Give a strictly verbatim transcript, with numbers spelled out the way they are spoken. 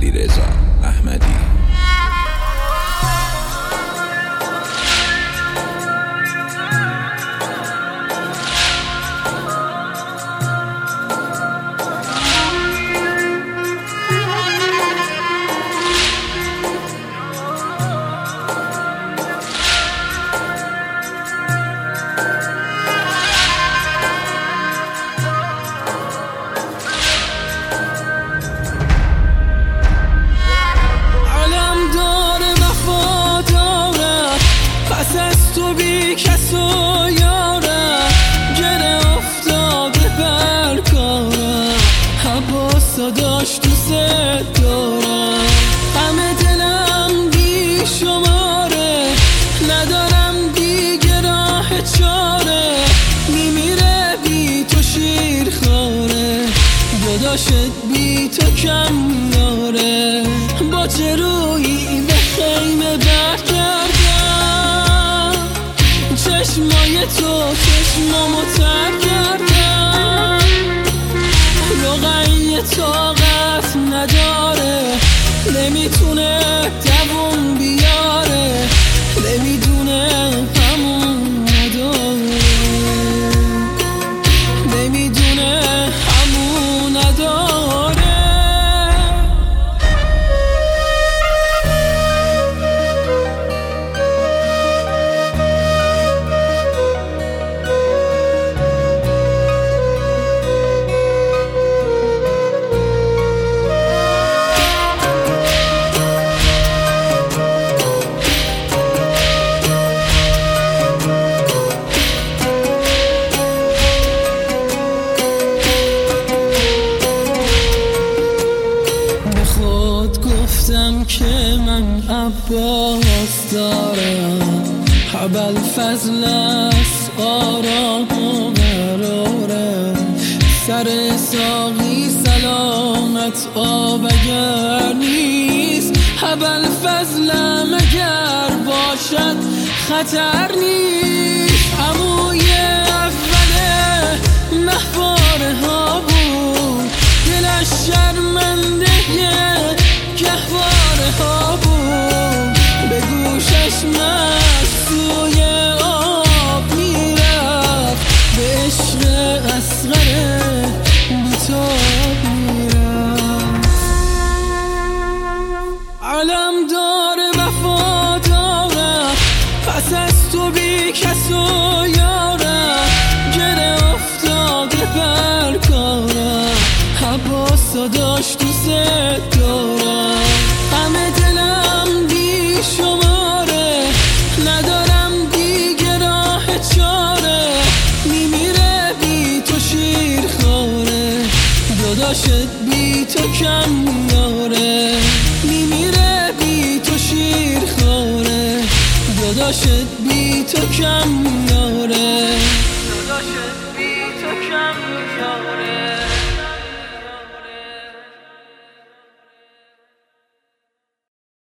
علیرضا احمدی. تو بی کس و یارم گره افتاده بر کارم، حباسا داشت دوست دارم، همه دلم بی شماره، ندارم دیگه راه چاره، میمیره بی تو شیر خاره، جداشت بی تو کم یاره، با چه رویی به خیمه برگردم، چشمای تو چشمامو تر کردم، روغنی طاقت نداره، نمیتونه دووم بیاره، نمیدونه همون نداره، نمیدونه همون نداره. گفتم که من عباس دارم، حبل فضل است آرام و قراره، سر ساقی سلامت آب اگر نیست، حبل فضلم اگر باشد خطر نیست، عموی اوله محواره ها بود، دلش شرمنده گهواره ها بود، به گوشش مست سوی آب میرفت، به عشق اصغر بیتاب میرفت، علم داره وفا دارم، پس از تو بی کس و یارم، گره افتاده بر کارم، حباسا داشت دوست دارم، همه دلم بی شماره، ندارم دیگه راه چاره، میمیره بی تو شیر خاره، جداشت بی تو کم یاره، میمیره بی تو شیر خاره، جداشت بی تو کم یاره، جداشت بی تو کم یاره.